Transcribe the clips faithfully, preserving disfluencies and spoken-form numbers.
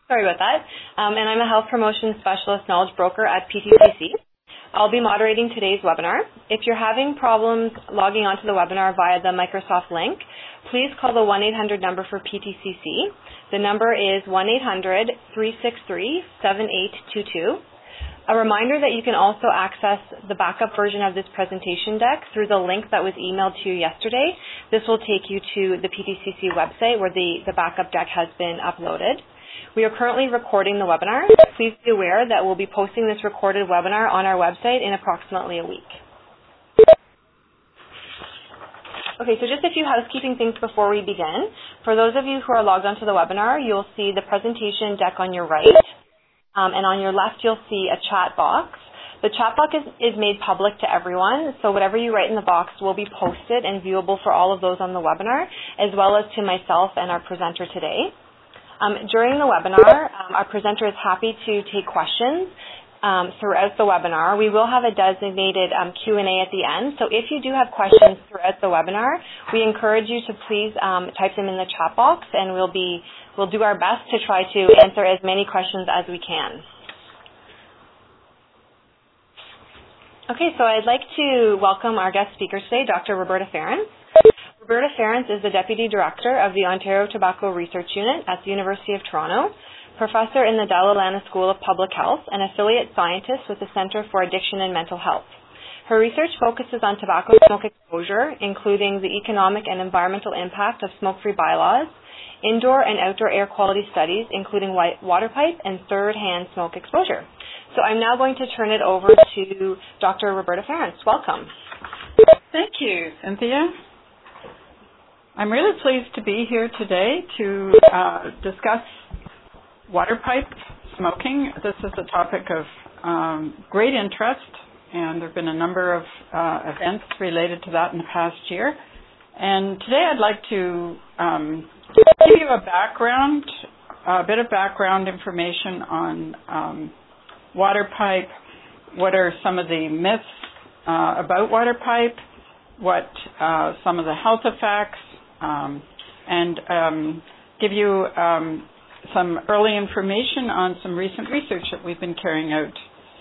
Sorry about that. Um, and I'm a Health Promotion Specialist Knowledge Broker at P T C C. I'll be moderating today's webinar. If you're having problems logging onto the webinar via the Microsoft link, please call the one eight hundred number for P T C C. The number is one eight hundred, three six three, seven eight two two. A reminder that you can also access the backup version of this presentation deck through the link that was emailed to you yesterday. This will take you to the P T C C website where the, the backup deck has been uploaded. We are currently recording the webinar. Please be aware that we'll be posting this recorded webinar on our website in approximately a week. Okay, so just a few housekeeping things before we begin. For those of you who are logged onto the webinar, you'll see the presentation deck on your right. Um, and on your left, you'll see a chat box. The chat box is, is made public to everyone, so whatever you write in the box will be posted and viewable for all of those on the webinar, as well as to myself and our presenter today. Um, during the webinar, um, our presenter is happy to take questions um, throughout the webinar. We will have a designated um, Q and A at the end, so if you do have questions throughout the webinar, we encourage you to please um, type them in the chat box, and we'll be We'll do our best to try to answer as many questions as we can. Okay, so I'd like to welcome our guest speaker today, Doctor Roberta Ference. Roberta Ference is the Deputy Director of the Ontario Tobacco Research Unit at the University of Toronto, Professor in the Dalla Lana School of Public Health, and Affiliate Scientist with the Centre for Addiction and Mental Health. Her research focuses on tobacco smoke exposure, including the economic and environmental impact of smoke-free bylaws, indoor and outdoor air quality studies, including water pipe and third-hand smoke exposure. So I'm now going to turn it over to Doctor Roberta Ference. Welcome. Thank you, Cynthia. I'm really pleased to be here today to uh, discuss water pipe smoking. This is a topic of um, great interest, and there have been a number of uh, events related to that in the past year. And today I'd like to um, give you a background, a bit of background information on um, water pipe, what are some of the myths uh, about water pipe, what uh, some of the health effects, um, and um, give you um, some early information on some recent research that we've been carrying out.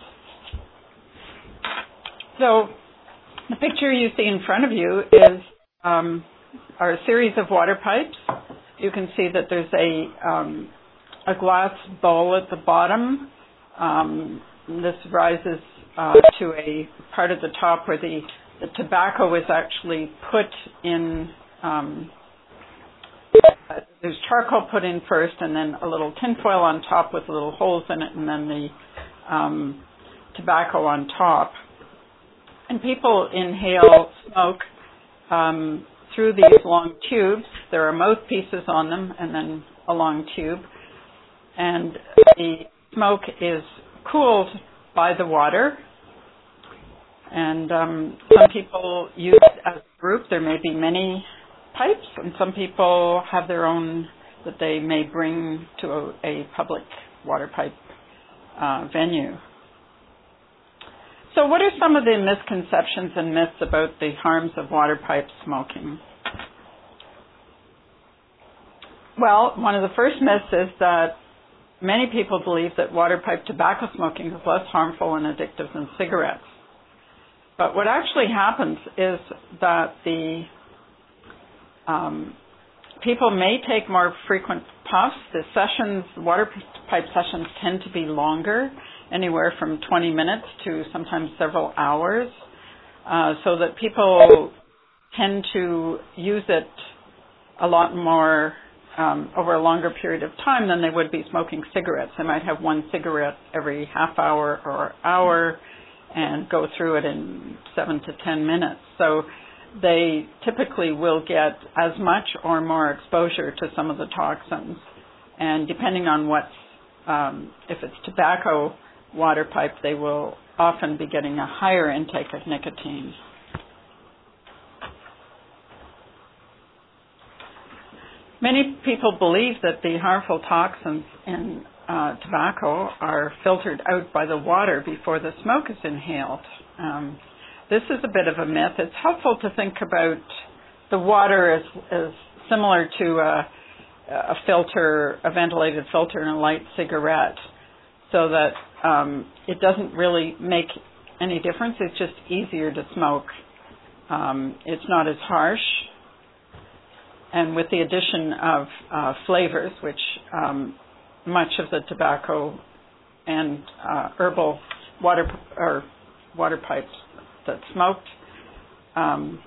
So the picture you see in front of you is um, are a series of water pipes. You can see that there's a um, a glass bowl at the bottom. Um, this rises uh, to a part at the top where the, the tobacco is actually put in. Um, there's charcoal put in first, and then a little tinfoil on top with little holes in it, and then the um, tobacco on top. And people inhale smoke um, through these long tubes. There are mouthpieces on them and then a long tube. And the smoke is cooled by the water. And um, some people use it as a group. There may be many pipes, and some people have their own that they may bring to a, a public water pipe uh, venue. So what are some of the misconceptions and myths about the harms of water pipe smoking? Well, one of the first myths is that many people believe that water pipe tobacco smoking is less harmful and addictive than cigarettes. But what actually happens is that the um, people may take more frequent puffs. The sessions, water pipe sessions tend to be longer, anywhere from twenty minutes to sometimes several hours, uh, so that people tend to use it a lot more um, over a longer period of time than they would be smoking cigarettes. They might have one cigarette every half hour or hour and go through it in seven to ten minutes. So they typically will get as much or more exposure to some of the toxins. And depending on what, um, if it's tobacco water pipe, they will often be getting a higher intake of nicotine. Many people believe that the harmful toxins in uh, tobacco are filtered out by the water before the smoke is inhaled. Um, this is a bit of a myth. It's helpful to think about the water as, as similar to a, a filter, a ventilated filter in a light cigarette, so that um, it doesn't really make any difference. It's just easier to smoke. Um, it's not as harsh. And with the addition of uh, flavors, which um, much of the tobacco and uh, herbal water or water pipes that smoked, um,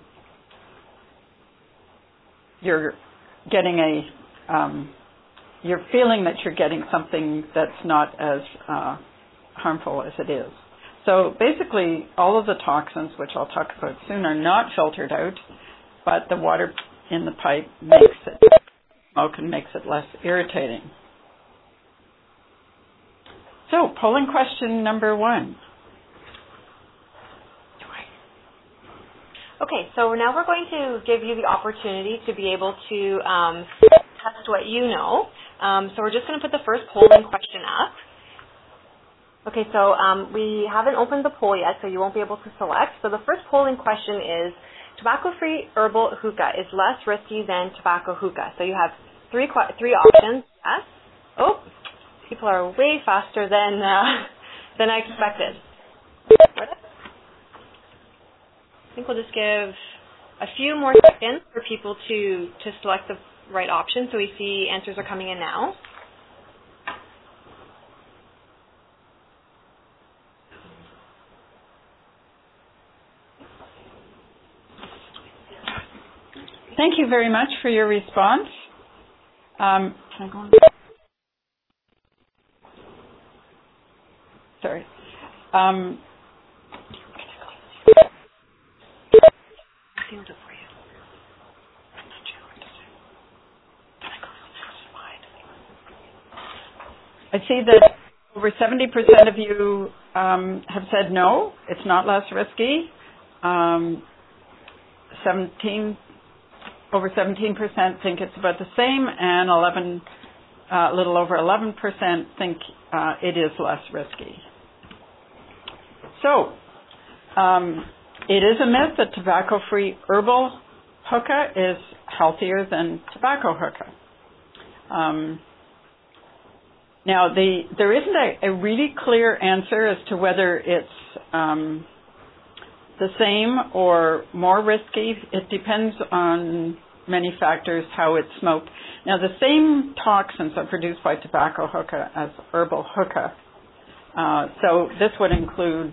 you're getting a, um, you're feeling that you're getting something that's not as uh, harmful as it is. So basically, all of the toxins, which I'll talk about soon, are not filtered out, but the water in the pipe makes it smoke and makes it less irritating. So, polling question number one. Okay, so now we're going to give you the opportunity to be able to um, test what you know. Um, so we're just going to put the first polling question up. Okay, so um, we haven't opened the poll yet, so you won't be able to select. So the first polling question is, tobacco-free herbal hookah is less risky than tobacco hookah. So you have three three options. Yes. Oh, people are way faster than uh, than I expected. I think we'll just give a few more seconds for people to, to select the right option. So we see answers are coming in now. Thank you very much for your response. Um, can I go on? Sorry. Um, I sealed it for you. I'm not sure what to say. Can I go to the next slide? I see that over seventy percent of you um, have said no, it's not less risky. Um, seventeen Over seventeen percent think it's about the same, and eleven, uh, a little over eleven percent think uh, it is less risky. So, um, it is a myth that tobacco-free herbal hookah is healthier than tobacco hookah. Um, now, the there isn't a, a really clear answer as to whether it's um, the same or more risky. It depends on many factors how it's smoked. Now, the same toxins are produced by tobacco hookah as herbal hookah. Uh, so this would include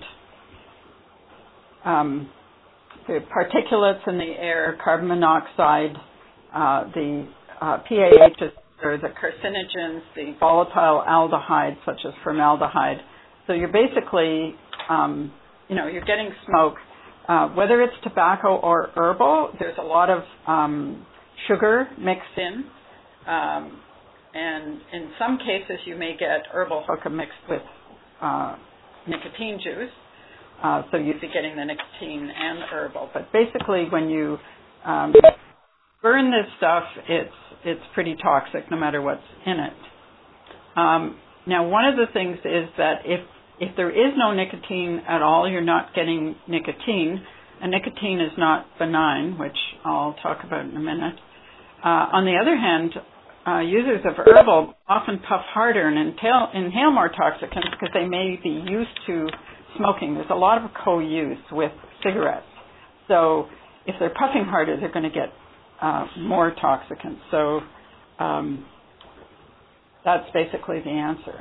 um, the particulates in the air, carbon monoxide, uh, the uh, P A Hs, or the carcinogens, the volatile aldehydes such as formaldehyde. So you're basically, um, you know, you're getting smoke. Uh, whether it's tobacco or herbal, there's a lot of um, sugar mixed in. Um, and in some cases, you may get herbal hookah mixed with uh, nicotine juice. Uh, so you'd be getting the nicotine and herbal. But basically, when you um, burn this stuff, it's it's pretty toxic no matter what's in it. Um, now, one of the things is that if If there is no nicotine at all, you're not getting nicotine, and nicotine is not benign, which I'll talk about in a minute. Uh, on the other hand, uh, users of herbal often puff harder and inhale, inhale more toxicants because they may be used to smoking. There's a lot of co-use with cigarettes. So if they're puffing harder, they're going to get uh, more toxicants. So um, that's basically the answer.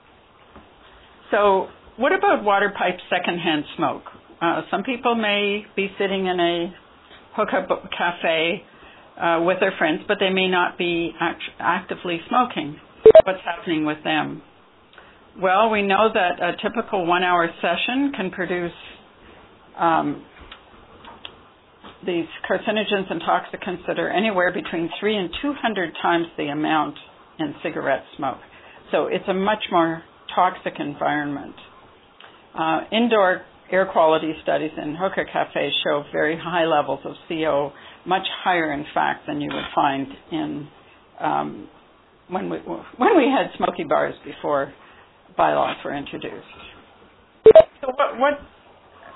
So what about water pipe secondhand smoke? Uh, some people may be sitting in a hookah cafe uh, with their friends, but they may not be act- actively smoking. What's happening with them? Well, we know that a typical one-hour session can produce um, these carcinogens and toxicants that are anywhere between three and two hundred times the amount in cigarette smoke. So it's a much more toxic environment. Uh, indoor air quality studies in hookah cafes show very high levels of C O, much higher, in fact, than you would find in um, when we when we had smoky bars before bylaws were introduced. So what what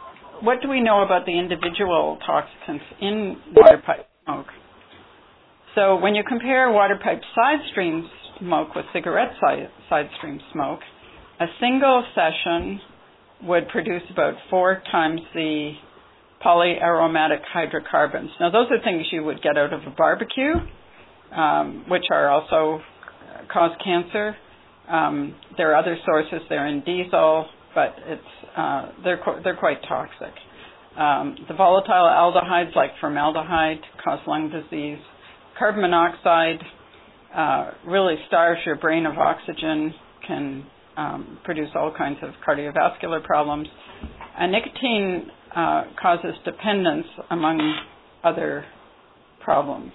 what do we know about the individual toxicants in water pipe smoke? So when you compare water pipe side stream smoke with cigarette side, side stream smoke, a single session would produce about four times the polyaromatic hydrocarbons. Now, those are things you would get out of a barbecue, um, which are also uh, cause cancer. Um, there are other sources. They're in diesel, but it's uh, they're qu- they're quite toxic. Um, the volatile aldehydes, like formaldehyde, cause lung disease. Carbon monoxide uh, really starves your brain of oxygen, can um, produce all kinds of cardiovascular problems. And nicotine uh, causes dependence, among other problems.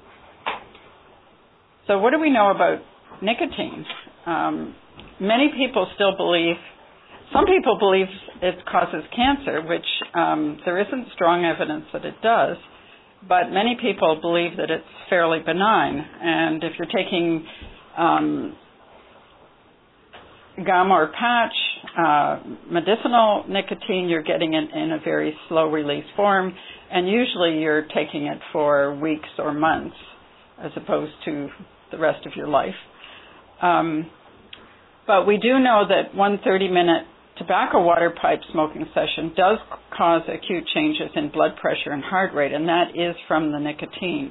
So what do we know about nicotine? Um, many people still believe, some people believe it causes cancer, which um, there isn't strong evidence that it does, but many people believe that it's fairly benign. And if you're taking um, gum or patch, uh, medicinal nicotine, you're getting it in a very slow release form, and usually you're taking it for weeks or months as opposed to the rest of your life. Um, but we do know that one thirty-minute tobacco water pipe smoking session does cause acute changes in blood pressure and heart rate, and that is from the nicotine.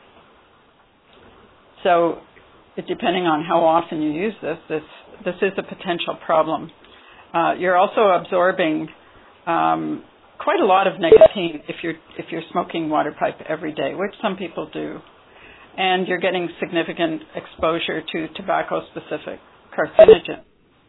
So depending on how often you use this, this, this is a potential problem. Uh, you're also absorbing um, quite a lot of nicotine if you're, if you're smoking water pipe every day, which some people do. And you're getting significant exposure to tobacco-specific carcinogens.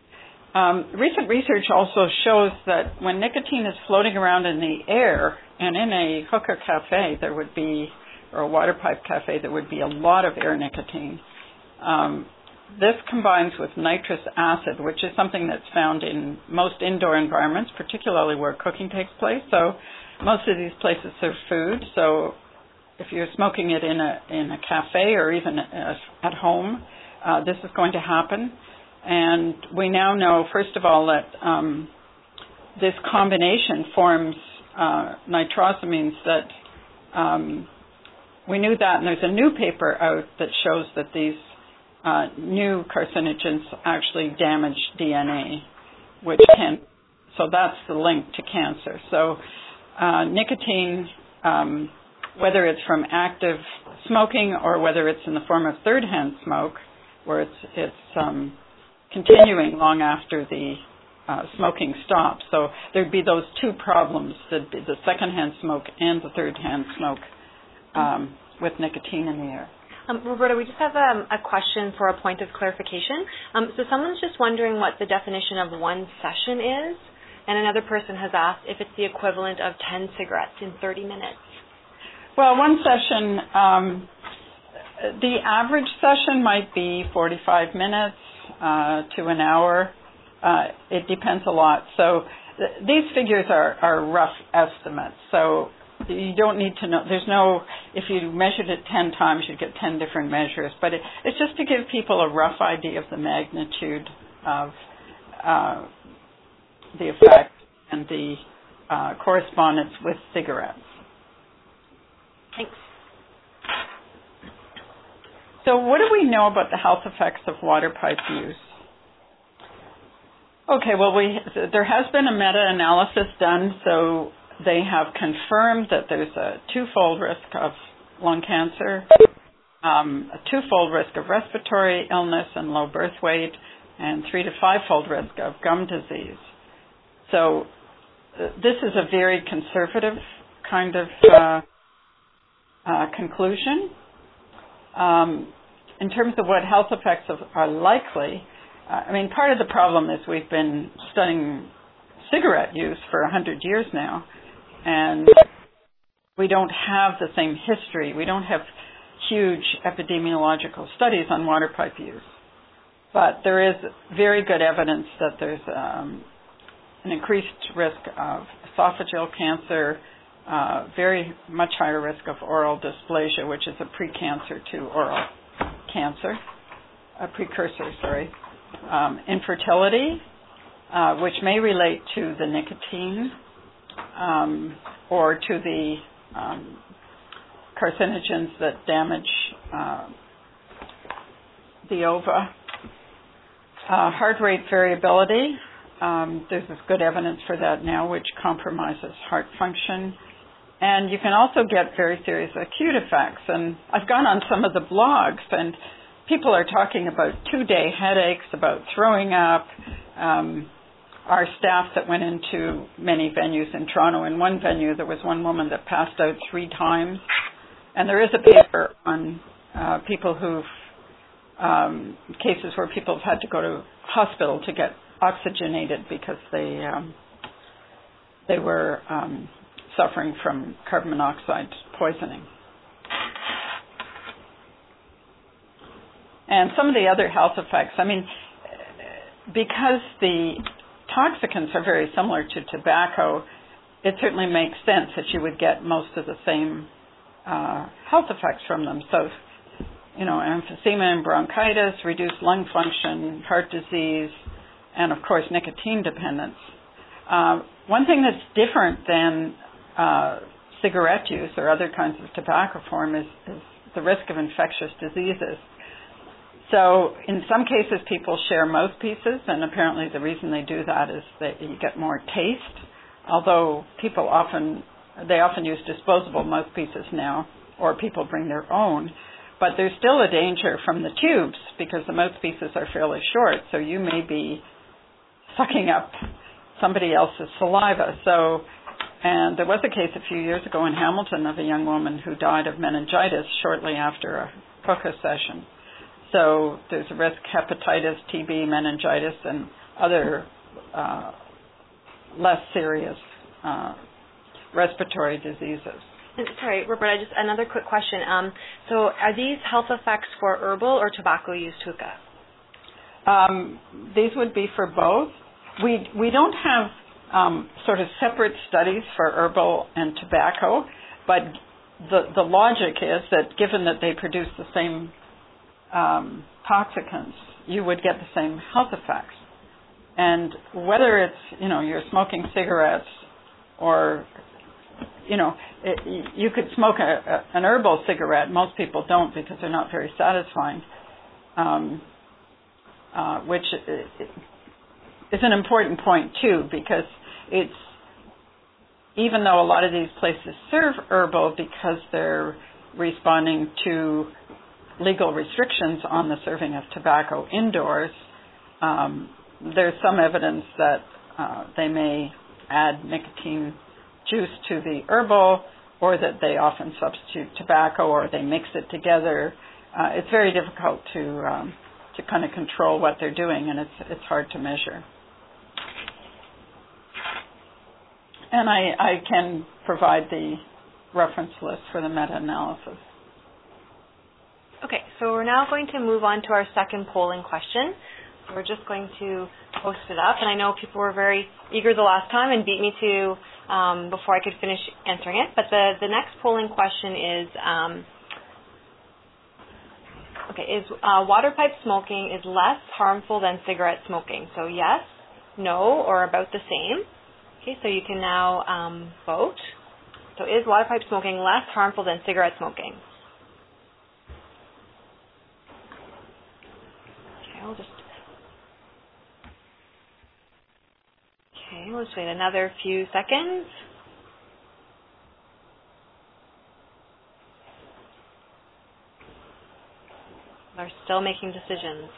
Um, recent research also shows that when nicotine is floating around in the air, and in a hookah cafe there would be, or a water pipe cafe, there would be a lot of air nicotine. Um, this combines with nitrous acid, which is something that's found in most indoor environments, particularly where cooking takes place. So most of these places serve food. So if you're smoking it in a in a cafe or even at home, uh, this is going to happen. And we now know, first of all, that um, this combination forms uh, nitrosamines that um, we knew that, and there's a new paper out that shows that these uh, new carcinogens actually damage D N A, which can, so that's the link to cancer. So uh, nicotine, um, whether it's from active smoking or whether it's in the form of third-hand smoke, where it's it's um, continuing long after the uh, smoking stops. So there'd be those two problems, the, the second-hand smoke and the third-hand smoke um, with nicotine in the air. Um, Roberta, we just have um, a question for a point of clarification. Um, so someone's just wondering what the definition of one session is, and another person has asked if it's the equivalent of ten cigarettes in thirty minutes. Well, one session, um, the average session might be forty-five minutes uh, to an hour. Uh, it depends a lot. So th- these figures are, are rough estimates. So you don't need to know. There's no, if you measured it ten times, you'd get ten different measures. But it, it's just to give people a rough idea of the magnitude of uh, the effect and the uh, correspondence with cigarettes. Thanks. So what do we know about the health effects of water pipe use? Okay, well, we there has been a meta-analysis done, so they have confirmed that there's a twofold risk of lung cancer, um, a twofold risk of respiratory illness and low birth weight, and three to fivefold risk of gum disease. So uh, this is a very conservative kind of uh, uh, conclusion. Um, in terms of what health effects of, are likely, uh, I mean, part of the problem is we've been studying cigarette use for one hundred years now, and we don't have the same history. We don't have huge epidemiological studies on water pipe use. But there is very good evidence that there's um, an increased risk of esophageal cancer, uh, very much higher risk of oral dysplasia, which is a precancer to oral cancer, a precursor, sorry, um, infertility, uh, which may relate to the nicotine um, or to the um, carcinogens that damage uh, the ova. Uh, heart rate variability, um, there's good evidence for that now, which compromises heart function. And you can also get very serious acute effects. And I've gone on some of the blogs, and people are talking about two-day headaches, about throwing up. Um, our staff that went into many venues in Toronto, in one venue there was one woman that passed out three times. And there is a paper on uh, people who've, um, cases where people have had to go to hospital to get oxygenated because they um, they were um, suffering from carbon monoxide poisoning. And some of the other health effects, I mean, because the toxicants are very similar to tobacco, it certainly makes sense that you would get most of the same uh, health effects from them. So, you know, emphysema and bronchitis, reduced lung function, heart disease, and of course nicotine dependence. Uh, one thing that's different than uh, cigarette use or other kinds of tobacco form is, is the risk of infectious diseases. So in some cases people share mouthpieces, and apparently the reason they do that is that you get more taste, although people often, they often use disposable mouthpieces now, or people bring their own. But there's still a danger from the tubes because the mouthpieces are fairly short, so you may be sucking up somebody else's saliva. So, and there was a case a few years ago in Hamilton of a young woman who died of meningitis shortly after a hookah session. So there's a risk hepatitis, T B, meningitis, and other uh, less serious uh, respiratory diseases. Sorry, Roberta, just another quick question. Um, so are these health effects for herbal or tobacco-used hookah? Um, these would be for both. We we don't have um, sort of separate studies for herbal and tobacco, but the, the logic is that given that they produce the same um, toxicants, you would get the same health effects. And whether it's, you know, you're smoking cigarettes or you know, it, you could smoke a, a, an herbal cigarette. Most people don't because they're not very satisfying, um, uh, which is an important point too, because it's, even though a lot of these places serve herbal because they're responding to legal restrictions on the serving of tobacco indoors, um, there's some evidence that uh, they may add nicotine juice to the herbal, or that they often substitute tobacco, or they mix it together. Uh, it's very difficult to um, to kind of control what they're doing, and it's it's hard to measure. And I, I can provide the reference list for the meta-analysis. Okay, so we're now going to move on to our second polling question. So we're just going to post it up, and I know people were very eager the last time and beat me to um, before I could finish answering it. But the, the next polling question is, um, okay, is uh, water pipe smoking is less harmful than cigarette smoking? So yes, no, or about the same. Okay, so you can now um, vote. So is water pipe smoking less harmful than cigarette smoking? Okay, I'll just Okay, we'll just wait another few seconds. They're still making decisions.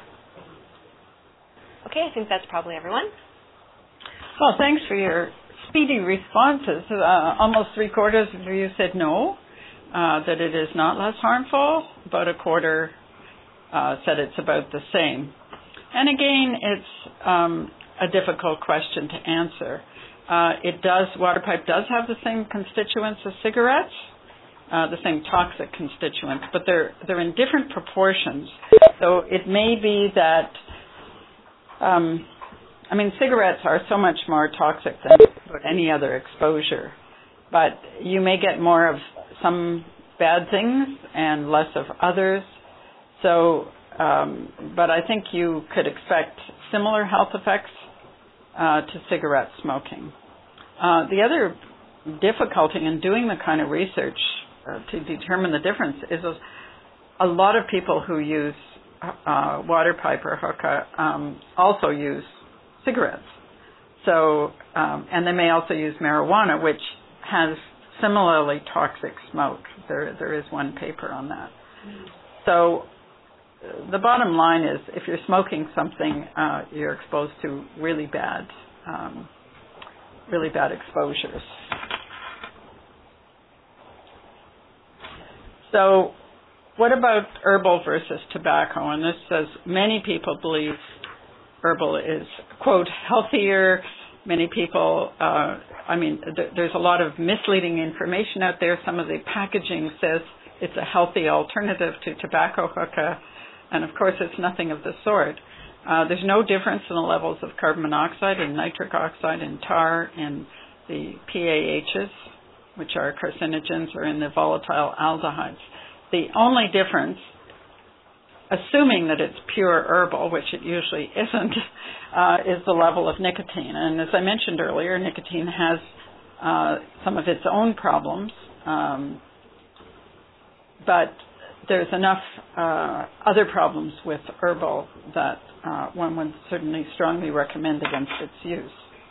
Okay, I think that's probably everyone. Well, thanks for your speedy responses. Uh, almost three quarters of you said no, uh, that it is not less harmful. About a quarter uh, said it's about the same. And again, it's um, a difficult question to answer. Uh, it does, water pipe does have the same constituents as cigarettes, uh, the same toxic constituents, but they're they're in different proportions. So it may be that, um, I mean, cigarettes are so much more toxic than any other exposure, but you may get more of some bad things and less of others. So, um, but I think you could expect similar health effects uh, to cigarette smoking. Uh, the other difficulty in doing the kind of research uh, to determine the difference is a, a lot of people who use uh, water pipe or hookah um, also use cigarettes. So, um, and they may also use marijuana, which has similarly toxic smoke. There, there is one paper on that. So the bottom line is, if you're smoking something, uh, you're exposed to really bad, um, really bad exposures. So what about herbal versus tobacco? And this says many people believe herbal is, quote, healthier. Many people, uh, I mean, th- there's a lot of misleading information out there. Some of the packaging says it's a healthy alternative to tobacco hookah, and of course it's nothing of the sort. Uh, there's no difference in the levels of carbon monoxide and nitric oxide and tar in the P A Hs, which are carcinogens, or in the volatile aldehydes. The only difference, assuming that it's pure herbal, which it usually isn't, uh, is the level of nicotine. And as I mentioned earlier, nicotine has uh, some of its own problems, um, but there's enough uh, other problems with herbal that uh, one would certainly strongly recommend against its use.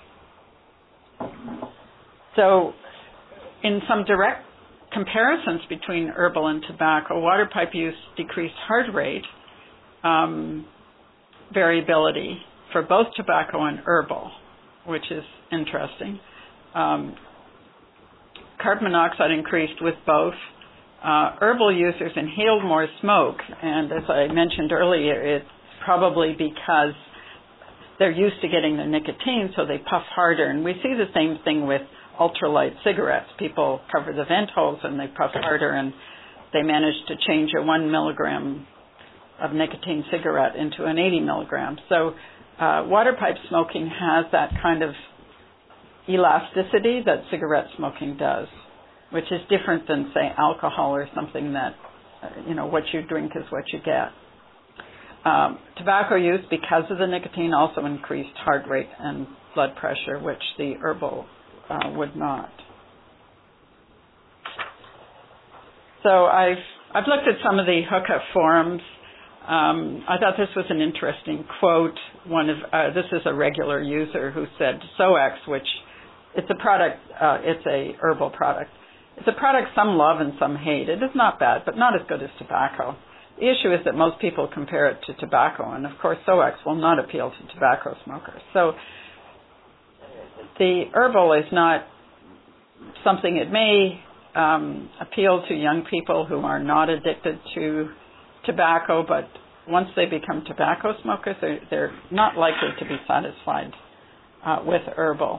So in some direct comparisons between herbal and tobacco, water pipe use decreased heart rate um, variability for both tobacco and herbal, which is interesting. Um, carbon monoxide increased with both. Uh, herbal users inhaled more smoke, and as I mentioned earlier, it's probably because they're used to getting the nicotine, so they puff harder. And we see the same thing with ultralight cigarettes. People cover the vent holes and they puff harder, and they manage to change a one milligram of nicotine cigarette into an eighty milligram. So uh, water pipe smoking has that kind of elasticity that cigarette smoking does, which is different than, say, alcohol or something that, uh, you know, what you drink is what you get. Um, tobacco use, because of the nicotine, also increased heart rate and blood pressure, which the herbal uh, would not. So I've I've looked at some of the hookah forums. Um, I thought this was an interesting quote. One of uh, this is a regular user who said SOEX, which it's a product, uh, it's a herbal product. It's a product some love and some hate. It is not bad, but not as good as tobacco. The issue is that most people compare it to tobacco, and of course SOEX will not appeal to tobacco smokers. So the herbal is not something, it may um, appeal to young people who are not addicted to tobacco, but once they become tobacco smokers, they're, they're not likely to be satisfied uh, with herbal.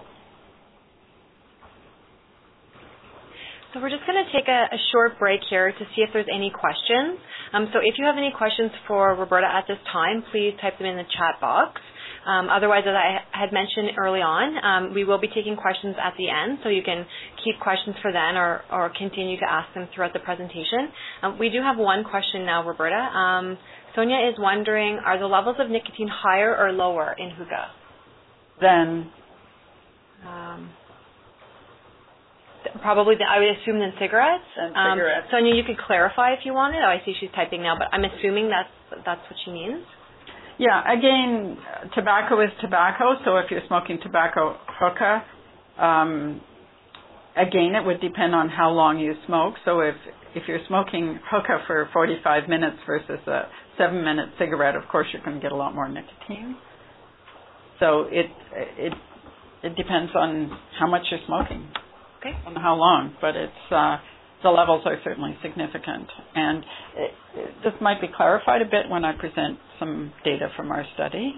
So we're just going to take a, a short break here to see if there's any questions. Um, so if you have any questions for Roberta at this time, please type them in the chat box. Um, otherwise, as I had mentioned early on, um, we will be taking questions at the end, so you can keep questions for then or, or continue to ask them throughout the presentation. Um, we do have one question now, Roberta. Um, Sonia is wondering, are the levels of nicotine higher or lower in hookah? Then? Um, Probably, the, I would assume, than cigarettes. And cigarettes. Um, Sonia, you could clarify if you wanted. Oh, I see she's typing now, but I'm assuming that's that's what she means. Yeah, again, tobacco is tobacco, so if you're smoking tobacco hookah, um, again, it would depend on how long you smoke. So if if you're smoking hookah for forty-five minutes versus a seven-minute cigarette, of course you're going to get a lot more nicotine. So it it it depends on how much you're smoking. Okay. On how long, but it's uh, the levels are certainly significant, and it, it, this might be clarified a bit when I present some data from our study.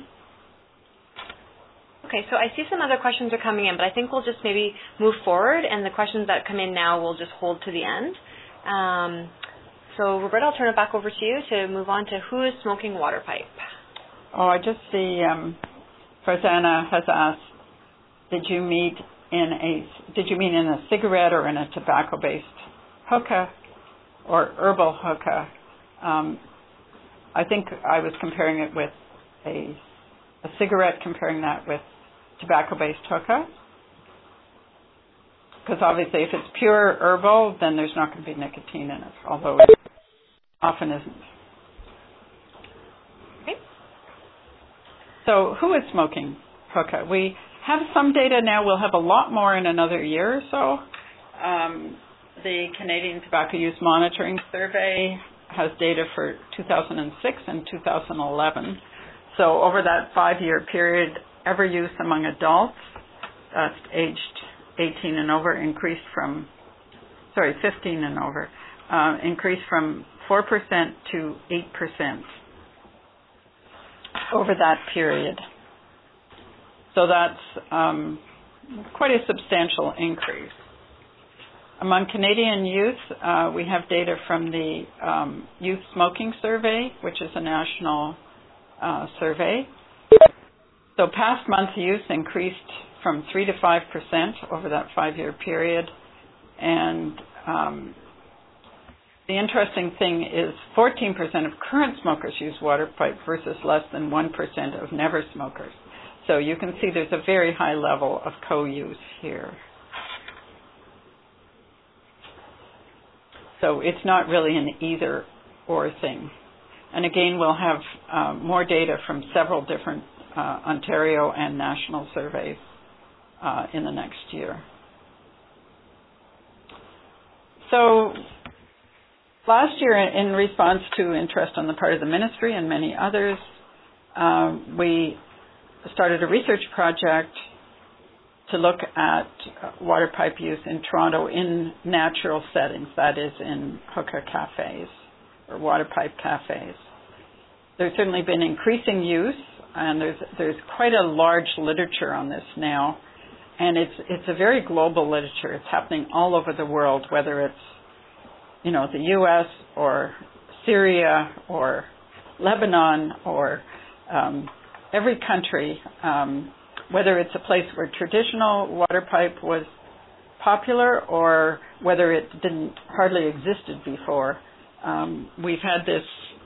Okay, so I see some other questions are coming in, but I think we'll just maybe move forward, and the questions that come in now we'll just hold to the end. Um, so Roberta, I'll turn it back over to you to move on to who is smoking water pipe. Oh, I just see um, Farzana has asked, did you meet in a, did you mean in a cigarette or in a tobacco-based hookah or herbal hookah? Um, I think I was comparing it with a, a cigarette, comparing that with tobacco-based hookah. because obviously if it's pure herbal, then there's not going to be nicotine in it, although it often isn't. Okay. So who is smoking hookah? We have some data now. We'll have a lot more in another year or so. Um, the Canadian Tobacco Use Monitoring Survey has data for two thousand six and two thousand eleven. So over that five-year period, every use among adults, that's aged eighteen and over, increased from, sorry, fifteen and over, uh, increased from four percent to eight percent over that period. So that's um, quite a substantial increase. Among Canadian youth, uh, we have data from the um, Youth Smoking Survey, which is a national uh, survey. So past month use increased from three to five percent over that five-year period. And um, the interesting thing is fourteen percent of current smokers use water pipe versus less than one percent of never smokers. So you can see there's a very high level of co-use here. So it's not really an either or thing. And again, we'll have uh, more data from several different uh, Ontario and national surveys uh, in the next year. So last year, in response to interest on the part of the ministry and many others, uh, we started a research project to look at water pipe use in Toronto in natural settings, that is in hookah cafes or water pipe cafes. There's certainly been increasing use, and there's there's quite a large literature on this now, and it's it's a very global literature. It's happening all over the world, whether it's you know the U S or Syria or Lebanon or um, every country. Um, whether it's a place where traditional water pipe was popular or whether it didn't hardly existed before. Um, we've had this,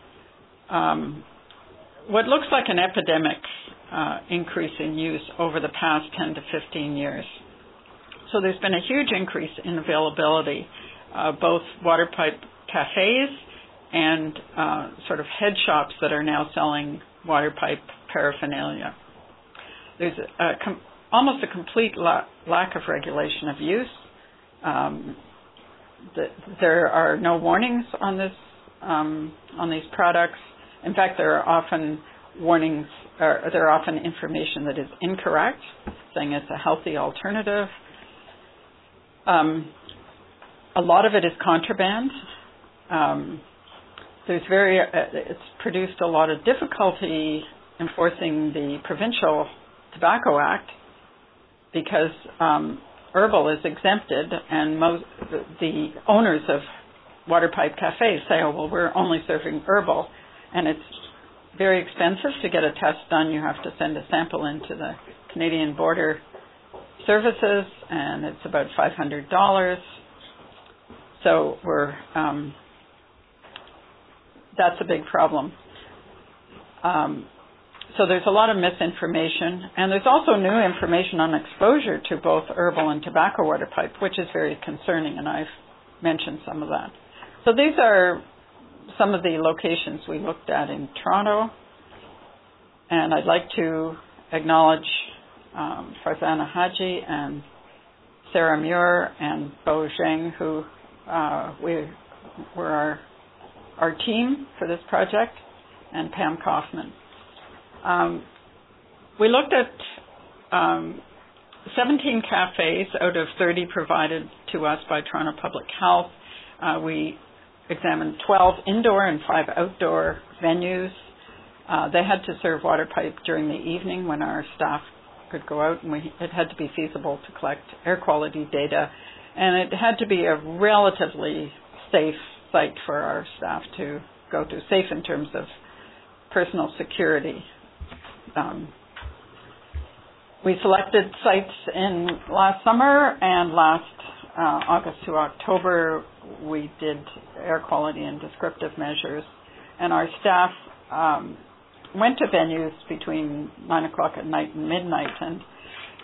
um, what looks like an epidemic uh, increase in use over the past ten to fifteen years. So there's been a huge increase in availability, uh, both water pipe cafes and uh, sort of head shops that are now selling water pipe paraphernalia. There's a com- almost a complete la- lack of regulation of use. Um, the, there are no warnings on this um, on these products. In fact, there are often warnings, or there are often information that is incorrect, saying it's a healthy alternative. Um, a lot of it is contraband. Um, there's very uh, it's produced a lot of difficulty enforcing the provincial Tobacco Act because um, herbal is exempted, and most the owners of water pipe cafes say, oh, well, we're only serving herbal, and it's very expensive to get a test done. You have to send a sample into the Canadian Border Services, and it's about five hundred dollars. So we're um, that's a big problem. Um, So there's a lot of misinformation, and there's also new information on exposure to both herbal and tobacco water pipe, which is very concerning, and I've mentioned some of that. So these are some of the locations we looked at in Toronto, and I'd like to acknowledge um, Farzana Haji and Sarah Muir and Bo Zheng, who uh, we were our, our team for this project, and Pam Kaufman. Um, we looked at um, seventeen cafes out of thirty provided to us by Toronto Public Health. Uh, we examined twelve indoor and five outdoor venues. Uh, they had to serve water pipe during the evening when our staff could go out, and we, it had to be feasible to collect air quality data, and it had to be a relatively safe site for our staff to go to, safe in terms of personal security. Um, we selected sites in last summer, and last uh, August to October we did air quality and descriptive measures, and our staff um, went to venues between nine o'clock at night and midnight, and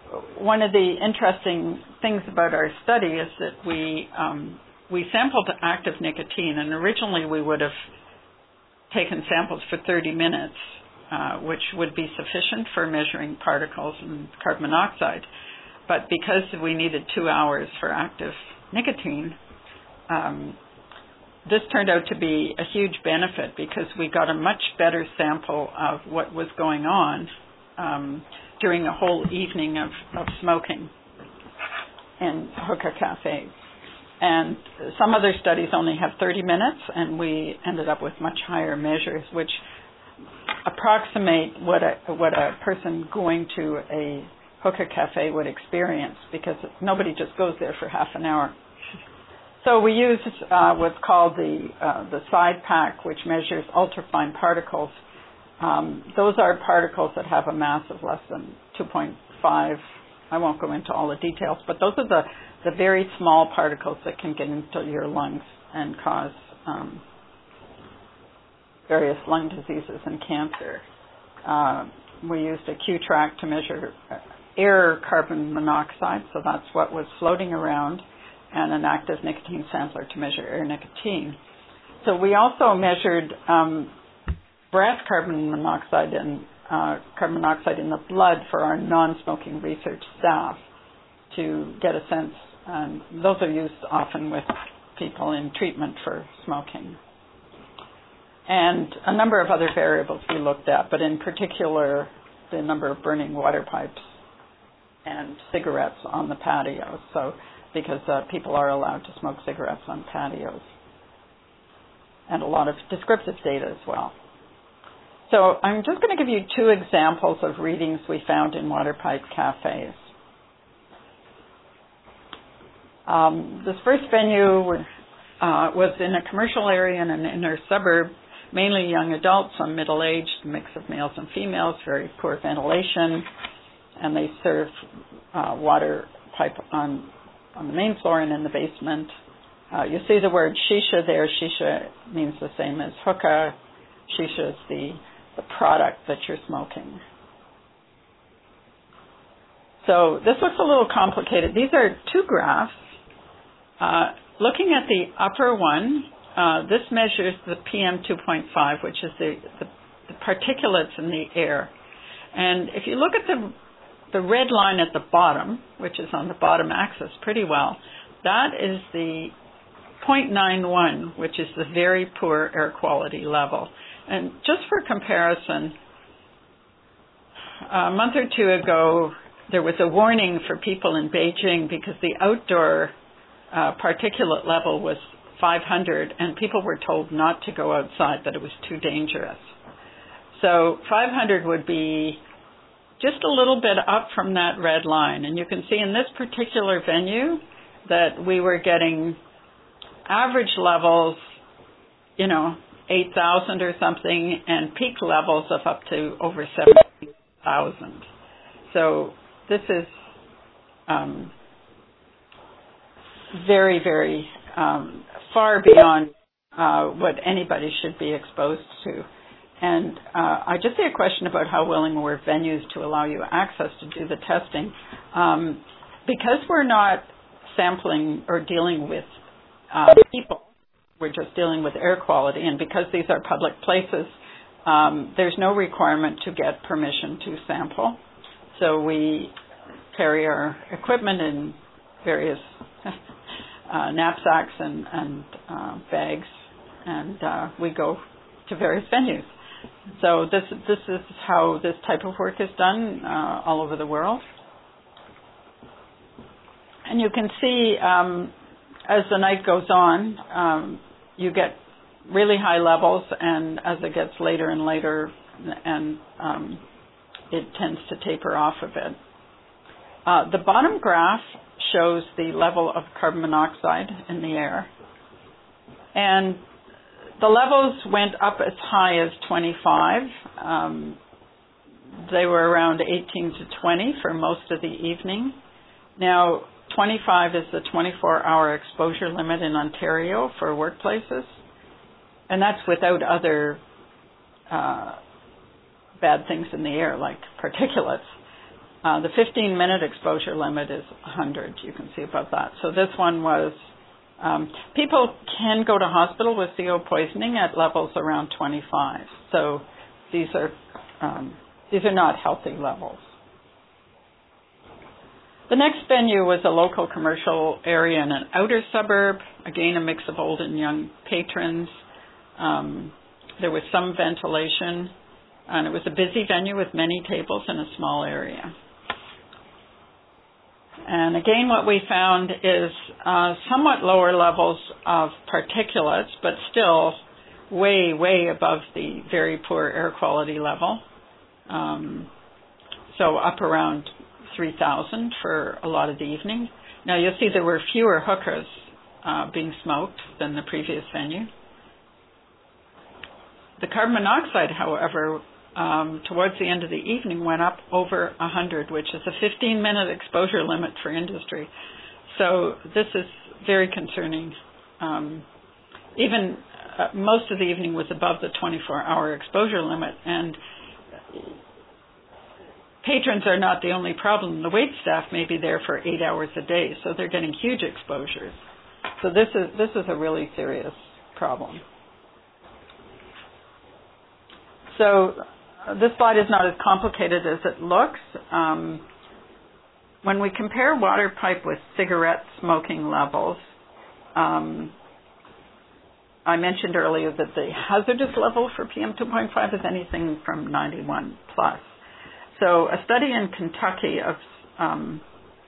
one of the interesting things about our study is that we um, we sampled active nicotine, and originally we would have taken samples for thirty minutes, uh, which would be sufficient for measuring particles and carbon monoxide. But because we needed two hours for active nicotine, um, this turned out to be a huge benefit because we got a much better sample of what was going on um, during the whole evening of, of smoking in hookah cafes. And some other studies only have thirty minutes, and we ended up with much higher measures, which approximate what a, what a person going to a hookah cafe would experience, because nobody just goes there for half an hour. So we use uh, what's called the uh, the side pack, which measures ultrafine particles. Um, those are particles that have a mass of less than two point five. I won't go into all the details, but those are the, the very small particles that can get into your lungs and cause um, various lung diseases and cancer. Uh, we used a Q-track to measure air carbon monoxide, so that's what was floating around, and an active nicotine sampler to measure air nicotine. So we also measured um, breath carbon monoxide and uh, carbon monoxide in the blood for our non-smoking research staff to get a sense. Um, those are used often with people in treatment for smoking. And a number of other variables we looked at, but in particular the number of burning water pipes and cigarettes on the patios. So because uh, people are allowed to smoke cigarettes on patios. And a lot of descriptive data as well. So I'm just going to give you two examples of readings we found in water pipe cafes. Um, this first venue were, uh, was in a commercial area in an inner suburb, mainly young adults, some middle-aged, a mix of males and females, very poor ventilation, and they serve uh, water pipe on on the main floor and in the basement. Uh, you see the word shisha there. Shisha means the same as hookah. Shisha is the, the product that you're smoking. So this looks a little complicated. These are two graphs. Uh, looking at the upper one, uh, this measures the P M two point five, which is the, the, the particulates in the air. And if you look at the The red line at the bottom, which is on the bottom axis pretty well, that is the zero point nine one, which is the very poor air quality level. And just for comparison, a month or two ago, there was a warning for people in Beijing because the outdoor uh, particulate level was five hundred, and people were told not to go outside, that it was too dangerous. So five hundred would be just a little bit up from that red line. And you can see in this particular venue that we were getting average levels, you know, eight thousand or something, and peak levels of up to over seventy thousand. So this is um, very, very um, far beyond uh, what anybody should be exposed to. And uh, I just see a question about how willing were venues to allow you access to do the testing. Um, because we're not sampling or dealing with uh, people, we're just dealing with air quality, and because these are public places, um, there's no requirement to get permission to sample. So we carry our equipment in various uh, knapsacks and, and uh, bags, and uh, we go to various venues. So this this is how this type of work is done uh, all over the world. And you can see um, as the night goes on, um, you get really high levels, and as it gets later and later, and um, it tends to taper off a bit. Uh, the bottom graph shows the level of carbon monoxide in the air. And the levels went up as high as twenty-five. Um, they were around eighteen to twenty for most of the evening. Now, twenty-five is the twenty-four hour exposure limit in Ontario for workplaces. And that's without other uh, bad things in the air like particulates. Uh, the fifteen-minute exposure limit is one hundred. You can see above that. So this one was, um, people can go to hospital with C O poisoning at levels around twenty-five. So these are um, these are not healthy levels. The next venue was a local commercial area in an outer suburb, again a mix of old and young patrons. Um, there was some ventilation, and it was a busy venue with many tables in a small area. And again, what we found is uh, somewhat lower levels of particulates, but still way, way above the very poor air quality level. Um, so up around three thousand for a lot of the evening. Now you'll see there were fewer hookahs uh, being smoked than the previous venue. The carbon monoxide, however, um, towards the end of the evening went up over one hundred, which is a fifteen-minute exposure limit for industry. So this is very concerning. Um, even uh, most of the evening was above the twenty-four hour exposure limit, and patrons are not the only problem. The wait staff may be there for eight hours a day, so they're getting huge exposures. So this is this is a really serious problem. So uh, this slide is not as complicated as it looks. Um, when we compare water pipe with cigarette smoking levels, um, I mentioned earlier that the hazardous level for P M two point five is anything from ninety-one plus. So a study in Kentucky of um,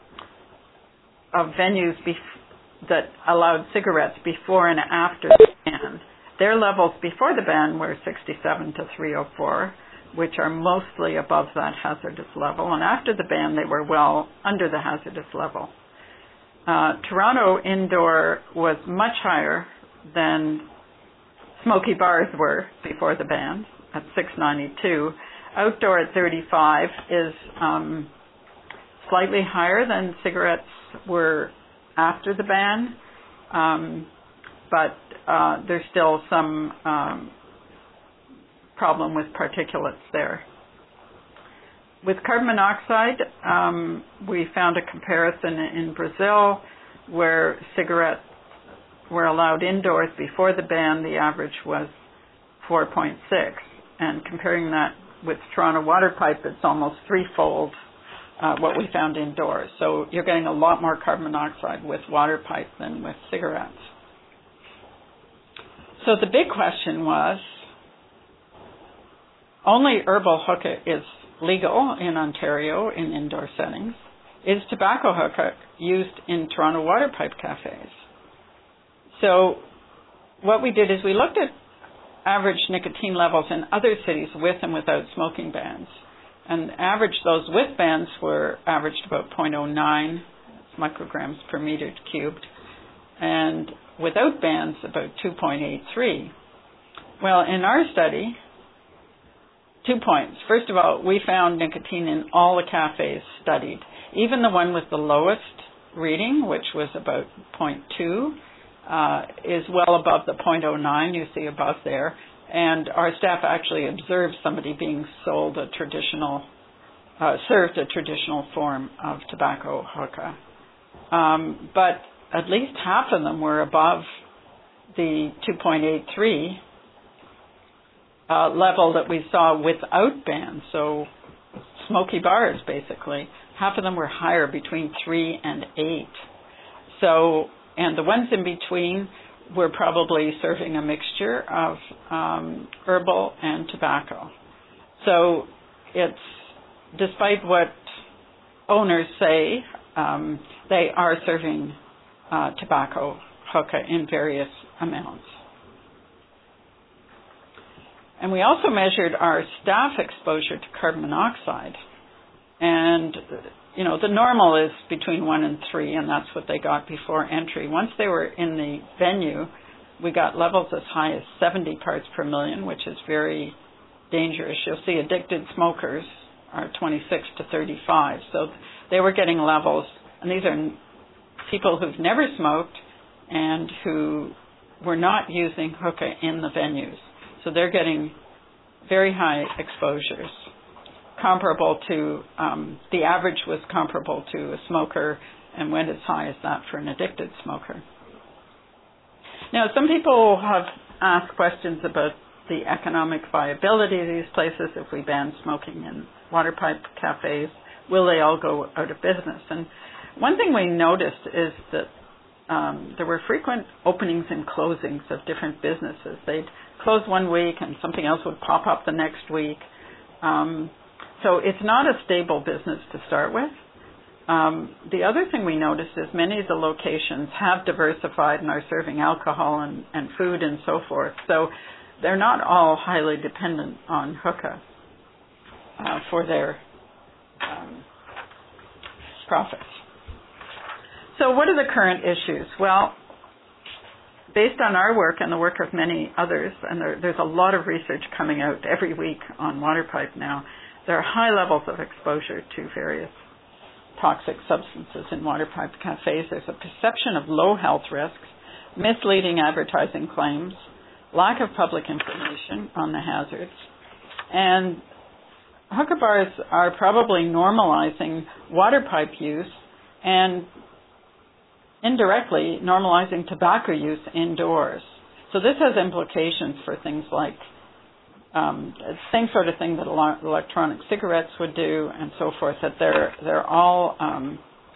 of venues bef- that allowed cigarettes before and after the ban, their levels before the ban were sixty-seven to three oh four, which are mostly above that hazardous level, and after the ban they were well under the hazardous level. Uh, Toronto indoor was much higher than smoky bars were before the ban at six ninety-two. Outdoor at thirty-five is um, slightly higher than cigarettes were after the ban, um, but uh, there's still some um, problem with particulates there. With carbon monoxide, um, we found a comparison in Brazil where cigarettes were allowed indoors before the ban. The average was four point six, and comparing that with Toronto water pipe, it's almost threefold uh, what we found indoors. So you're getting a lot more carbon monoxide with water pipe than with cigarettes. So the big question was, only herbal hookah is legal in Ontario in indoor settings. Is tobacco hookah used in Toronto water pipe cafes? So what we did is we looked at average nicotine levels in other cities with and without smoking bans. And average, those with bans were averaged about zero point zero nine micrograms per meter cubed, and without bans about two point eight three. Well, in our study, two points. First of all, we found nicotine in all the cafes studied, even the one with the lowest reading, which was about zero point two. Uh, is well above the zero point zero nine you see above there, and our staff actually observed somebody being sold a traditional, uh, served a traditional form of tobacco hookah. Um, but at least half of them were above the two point eight three uh, level that we saw without bans, so smoky bars basically. Half of them were higher, between three and eight. So And the ones in between were probably serving a mixture of um, herbal and tobacco. So it's, despite what owners say, um, they are serving uh, tobacco hookah in various amounts. And we also measured our staff exposure to carbon monoxide. And you know, the normal is between one and three, and that's what they got before entry. Once they were in the venue, we got levels as high as seventy parts per million, which is very dangerous. You'll see addicted smokers are twenty-six to thirty-five. So they were getting levels, and these are people who've never smoked and who were not using hookah in the venues. So they're getting very high exposures. comparable to, um, the average was comparable to a smoker and went as high as that for an addicted smoker. Now, some people have asked questions about the economic viability of these places. If we ban smoking in water pipe cafes, will they all go out of business? And one thing we noticed is that um, there were frequent openings and closings of different businesses. They'd close one week and something else would pop up the next week. Um, so it's not a stable business to start with. Um, the other thing we noticed is many of the locations have diversified and are serving alcohol and, and food and so forth. So they're not all highly dependent on hookah uh, for their um, profits. So what are the current issues? Well, based on our work and the work of many others, and there, there's a lot of research coming out every week on water pipe now, there are high levels of exposure to various toxic substances in water pipe cafes. There's a perception of low health risks, misleading advertising claims, lack of public information on the hazards, and hookah bars are probably normalizing water pipe use and indirectly normalizing tobacco use indoors. So this has implications for things like um, same sort of thing that electronic cigarettes would do and so forth, that they're, they're all um,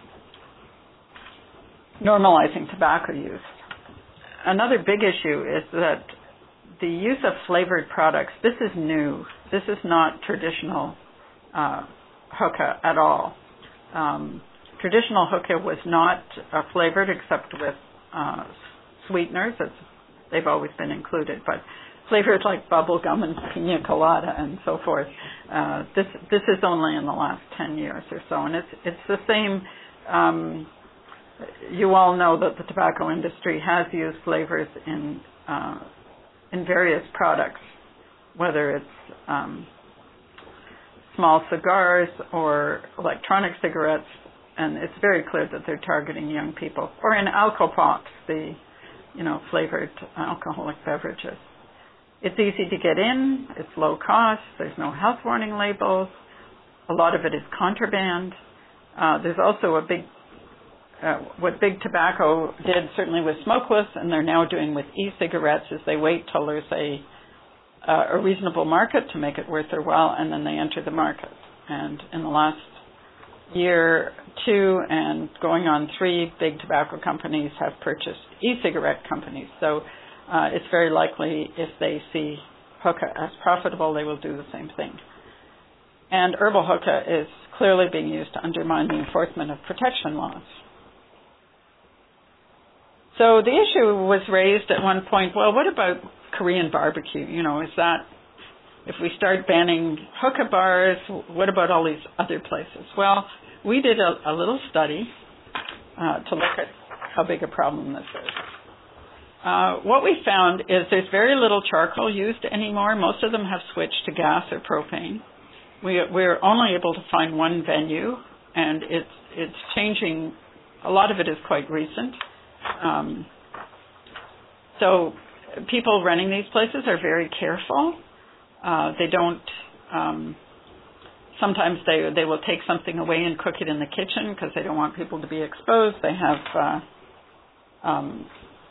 normalizing tobacco use. Another big issue is that the use of flavored products, this is new. This is not traditional uh, hookah at all. Um, traditional hookah was not uh, flavored except with uh, sweeteners. It's, they've always been included, but flavors like bubble gum and pina colada and so forth. Uh, this this is only in the last ten years or so, and it's it's the same. Um, you all know that the tobacco industry has used flavors in uh, in various products, whether it's um, small cigars or electronic cigarettes, and it's very clear that they're targeting young people. Or in Alcopops, the you know flavored alcoholic beverages. It's easy to get in. It's low cost. There's no health warning labels. A lot of it is contraband. Uh, there's also a big Uh, what Big Tobacco did, certainly with smokeless, and they're now doing with e-cigarettes, is they wait till there's a uh, a reasonable market to make it worth their while, and then they enter the market. And in the last year, two, and going on three, big tobacco companies have purchased e-cigarette companies. So uh, it's very likely if they see hookah as profitable, they will do the same thing. And herbal hookah is clearly being used to undermine the enforcement of protection laws. So the issue was raised at one point, well, what about Korean barbecue? You know, is that, if we start banning hookah bars, what about all these other places? Well, we did a, a little study uh, to look at how big a problem this is. Uh, what we found is there's very little charcoal used anymore. Most of them have switched to gas or propane. We, we're only able to find one venue, and it's it's changing. A lot of it is quite recent. Um, so people running these places are very careful. Uh, they don't, um, sometimes they they will take something away and cook it in the kitchen because they don't want people to be exposed. They have uh, um,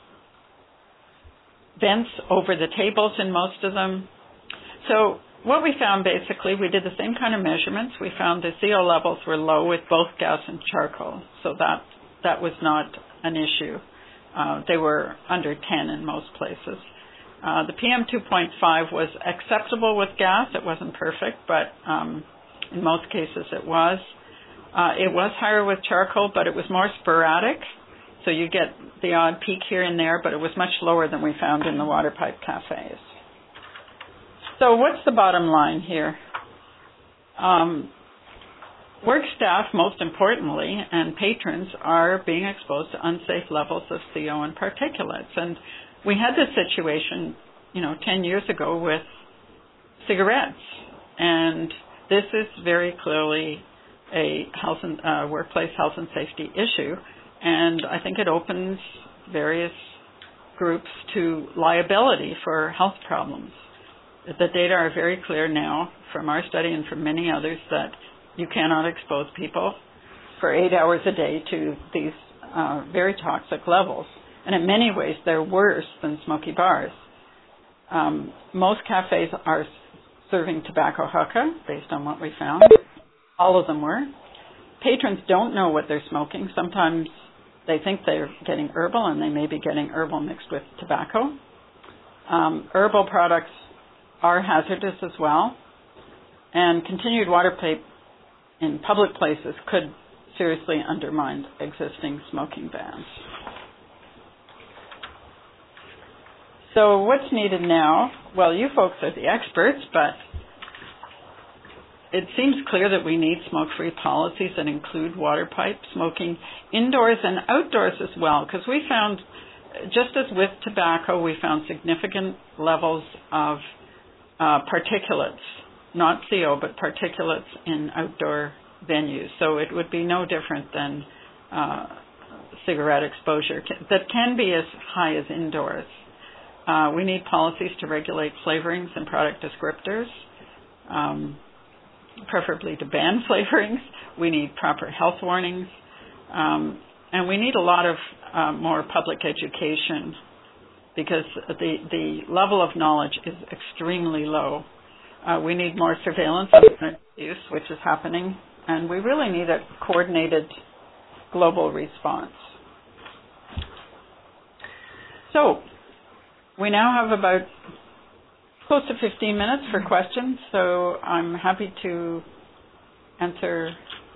vents over the tables in most of them. So what we found basically, we did the same kind of measurements. We found the C O levels were low with both gas and charcoal. So that that was not an issue. Uh, they were under ten in most places. Uh, the P M two point five was acceptable with gas. It wasn't perfect, but um, in most cases it was. Uh, it was higher with charcoal, but it was more sporadic. So you get the odd peak here and there, but it was much lower than we found in the water pipe cafes. So what's the bottom line here? Um, Work staff, most importantly, and patrons are being exposed to unsafe levels of C O and particulates. And we had this situation, you know, ten years ago with cigarettes. And this is very clearly a health and uh, workplace health and safety issue. And I think it opens various groups to liability for health problems. the data are very clear now from our study and from many others that you cannot expose people for eight hours a day to these uh, very toxic levels. And in many ways, they're worse than smoky bars. Um, most cafes are serving tobacco hookah, based on what we found. All of them were. Patrons don't know what they're smoking. Sometimes they think they're getting herbal, and they may be getting herbal mixed with tobacco. Um, herbal products are hazardous as well, and continued water pipe in public places could seriously undermine existing smoking bans. So what's needed now? Well, you folks are the experts, but it seems clear that we need smoke-free policies that include water pipe smoking indoors and outdoors as well, because we found, just as with tobacco, we found significant levels of uh, particulates, not C O, but particulates in outdoor venues. So it would be no different than uh, cigarette exposure that can be as high as indoors. Uh, we need policies to regulate flavorings and product descriptors, um, preferably to ban flavorings. We need proper health warnings, um, and we need a lot of uh, more public education, because the, the level of knowledge is extremely low. Uh, we need more surveillance of use, which is happening, and we really need a coordinated global response. So, we now have about close to fifteen minutes for questions, so I'm happy to answer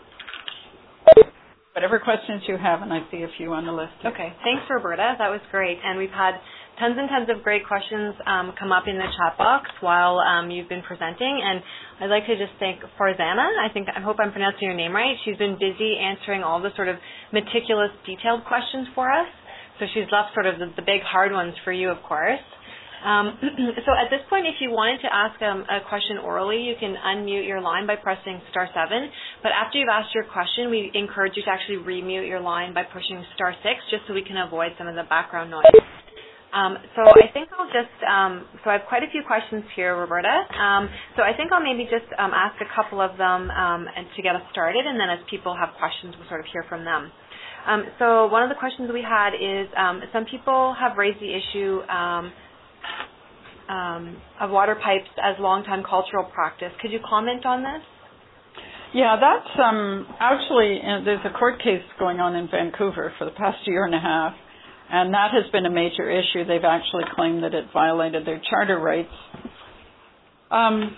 whatever questions you have, and I see a few on the list here. Okay, thanks, Roberta. That was great, and we've had tons and tons of great questions um, come up in the chat box while um, you've been presenting, and I'd like to just thank Farzana. I think I hope I'm pronouncing your name right. She's been busy answering all the sort of meticulous, detailed questions for us. So she's left sort of the, the big hard ones for you, of course. Um, so at this point, if you wanted to ask um, a question orally, you can unmute your line by pressing star seven. But after you've asked your question, we encourage you to actually remute your line by pushing star six, just so we can avoid some of the background noise. Um, so I think I'll just, um, so I have quite a few questions here, Roberta. Um, so I think I'll maybe just um, ask a couple of them um, and to get us started, and then as people have questions, we'll sort of hear from them. Um, so one of the questions we had is um, some people have raised the issue um, um, of water pipes as long-time cultural practice. Could you comment on this? Yeah, that's um, actually, uh, there's a court case going on in Vancouver for the past year and a half, and that has been a major issue. They've actually claimed that it violated their charter rights. Um,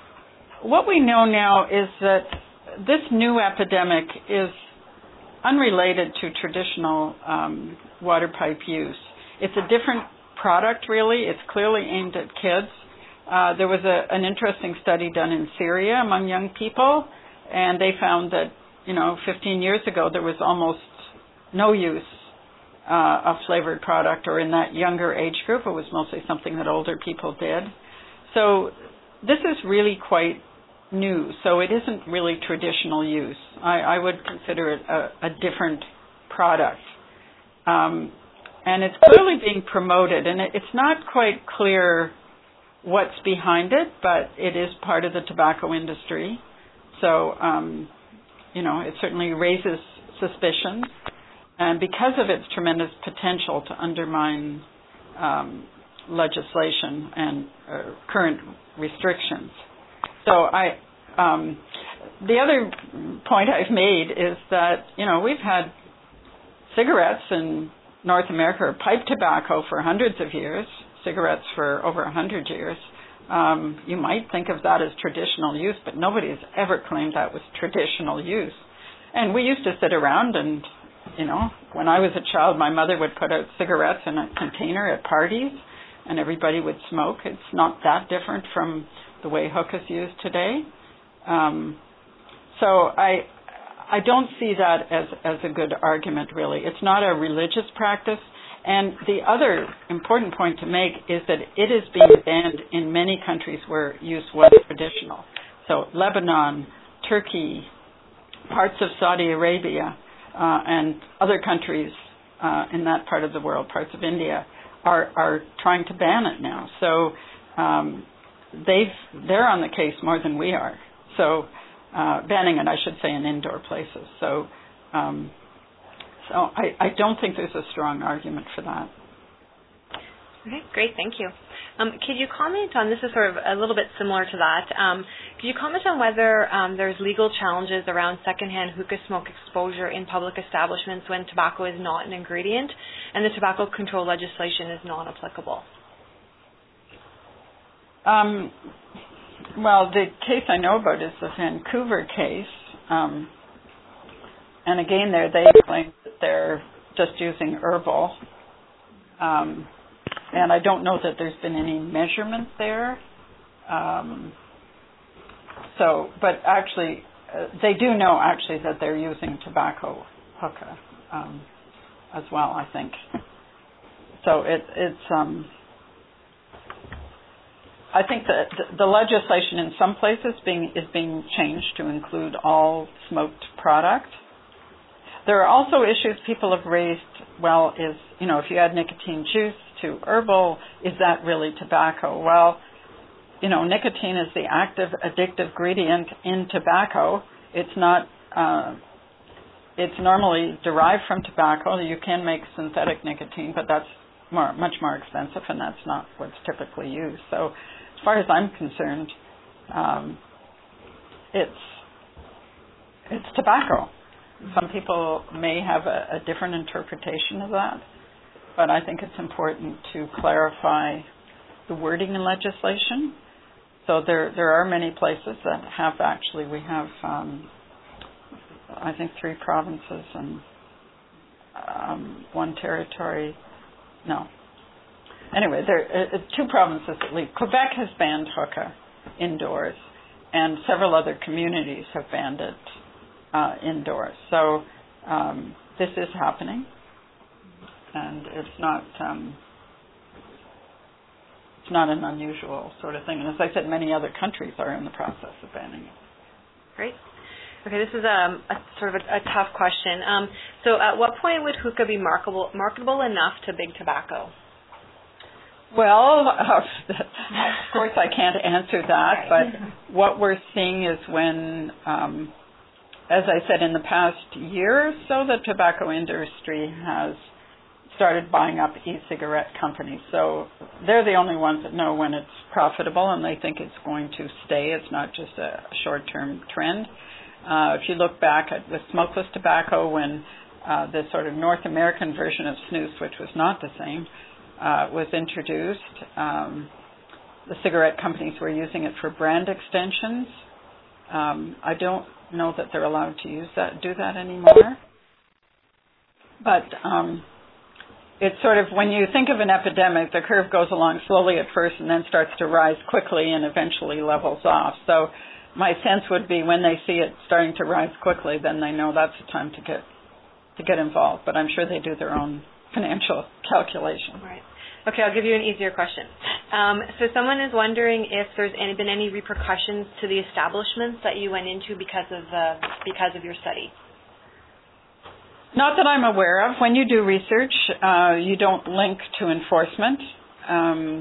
what we know now is that this new epidemic is unrelated to traditional um, water pipe use. It's a different product, really. It's clearly aimed at kids. Uh, there was a, an interesting study done in Syria among young people, and they found that, you know, fifteen years ago there was almost no use uh, of flavored product, or in that younger age group. It was mostly something that older people did. So this is really quite new, so it isn't really traditional use. I, I would consider it a, a different product. Um, and it's clearly being promoted, and it, it's not quite clear what's behind it, but it is part of the tobacco industry. So, um, you know, it certainly raises suspicion, and because of its tremendous potential to undermine um, legislation and uh, current restrictions. So I, um, the other point I've made is that, you know, we've had cigarettes in North America, or pipe tobacco, for hundreds of years, cigarettes for over a hundred years. Um, you might think of that as traditional use, but nobody has ever claimed that was traditional use. And we used to sit around and, you know, when I was a child, my mother would put out cigarettes in a container at parties, and everybody would smoke. It's not that different from the way hookah is used today. Um, so I I don't see that as, as a good argument, really. It's not a religious practice. And the other important point to make is that it is being banned in many countries where use was traditional. So Lebanon, Turkey, parts of Saudi Arabia, uh, and other countries uh, in that part of the world, parts of India, are, are trying to ban it now. So um, they've they're on the case more than we are. So uh, banning it, I should say, in indoor places. So um, so I, I don't think there's a strong argument for that. Okay, great, thank you. Um, could you comment on, this is sort of a little bit similar to that, um, could you comment on whether um, there's legal challenges around secondhand hookah smoke exposure in public establishments when tobacco is not an ingredient and the tobacco control legislation is non-applicable? Um, well, the case I know about is the Vancouver case. Um, and again, there they claim that they're just using herbal. Um, And I don't know that there's been any measurement there. Um, so, but actually, uh, they do know actually that they're using tobacco hookah um, as well, I think. So it, it's, um, I think that the, the legislation in some places being is being changed to include all smoked product. There are also issues people have raised, well, is, you know, if you add nicotine juice to herbal, is that really tobacco? Well, you know, nicotine is the active addictive ingredient in tobacco. It's not, uh, it's normally derived from tobacco. You can make synthetic nicotine, but that's more, much more expensive, and that's not what's typically used. So as far as I'm concerned, um, it's, it's tobacco. Some people may have a, a different interpretation of that, but I think it's important to clarify the wording in legislation. So there there are many places that have actually, we have, um, I think, three provinces and um, one territory. No. Anyway, there uh, two provinces at least. Quebec has banned hookah indoors, and several other communities have banned it uh, indoors. So um, this is happening. And it's not um, it's not an unusual sort of thing. And as I said, many other countries are in the process of banning it. Great. Okay, this is um, a sort of a, a tough question. Um, so at what point would hookah be marketable, marketable enough to big tobacco? Well, uh, of course I can't answer that, but what we're seeing is when, um, as I said, in the past year or so, the tobacco industry has started buying up e-cigarette companies. So they're the only ones that know when it's profitable, and they think it's going to stay. It's not just a short-term trend. Uh, if you look back at with smokeless tobacco, when uh, the sort of North American version of snus, which was not the same, uh, was introduced, um, the cigarette companies were using it for brand extensions. Um, I don't know that they're allowed to use that, do that anymore. But um, it's sort of, when you think of an epidemic, the curve goes along slowly at first and then starts to rise quickly and eventually levels off. So my sense would be when they see it starting to rise quickly, then they know that's the time to get to get involved. But I'm sure they do their own financial calculation. Right. Okay, I'll give you an easier question. Um, so someone is wondering if there's any, been any repercussions to the establishments that you went into because of uh, because of your study. Not that I'm aware of. When you do research, uh, you don't link to enforcement. Um,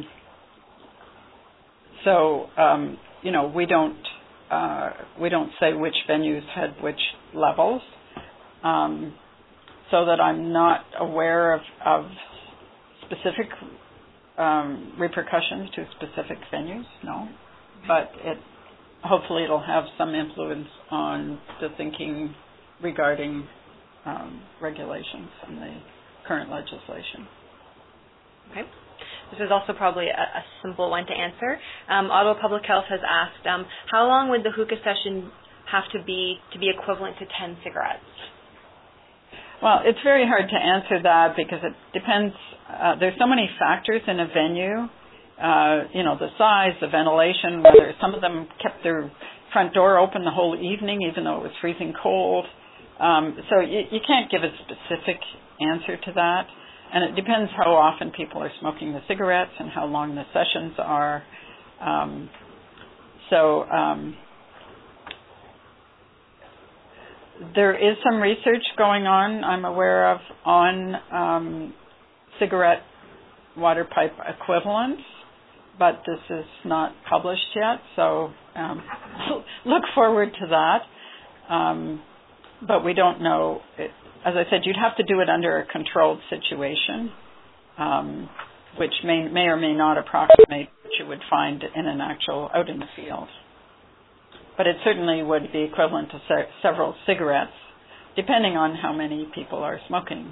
so, um, you know, we don't uh, we don't say which venues had which levels. Um, so that I'm not aware of, of specific um, repercussions to specific venues. No, but it hopefully it'll have some influence on the thinking regarding Um, regulations in the current legislation. Okay. This is also probably a, a simple one to answer. Um, Ottawa Public Health has asked, um, how long would the hookah session have to be to be equivalent to ten cigarettes? Well, it's very hard to answer that because it depends. Uh, there's so many factors in a venue. Uh, you know, the size, the ventilation, whether some of them kept their front door open the whole evening even though it was freezing cold. Um, so you, you can't give a specific answer to that, and it depends how often people are smoking the cigarettes and how long the sessions are. Um, so um, there is some research going on, I'm aware of, on um, cigarette water pipe equivalents, but this is not published yet, so um, look forward to that. Um, but we don't know. It, as I said, you'd have to do it under a controlled situation, um, which may, may or may not approximate what you would find in an actual out in the field. But it certainly would be equivalent to se- several cigarettes, depending on how many people are smoking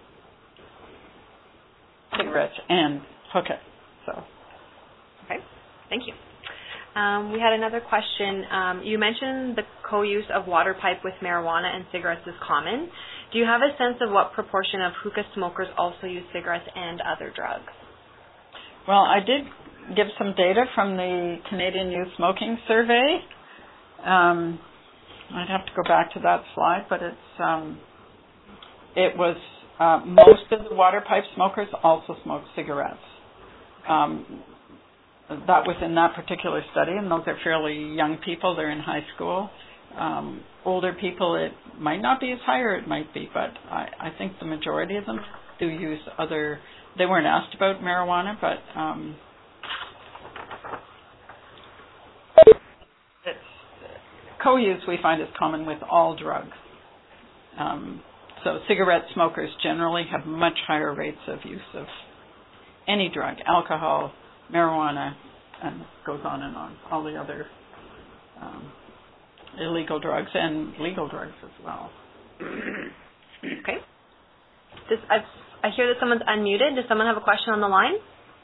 cigarettes and hookah. So, okay, thank you. Um, we had another question. Um, you mentioned the co-use of water pipe with marijuana and cigarettes is common. Do you have a sense of what proportion of hookah smokers also use cigarettes and other drugs? Well, I did give some data from the Canadian Youth Smoking Survey. Um, I'd have to go back to that slide, but it's um, it was uh, most of the water pipe smokers also smoked cigarettes. Um, that was in that particular study, and those are fairly young people. They're in high school. Um, older people, it might not be as high or it might be, but I, I think the majority of them do use other, they weren't asked about marijuana, but um, it's, co-use we find is common with all drugs. Um, so cigarette smokers generally have much higher rates of use of any drug, alcohol, marijuana, and goes on and on, all the other um, illegal drugs and legal drugs as well. Okay. Does, I, I hear that someone's unmuted. Does someone have a question on the line?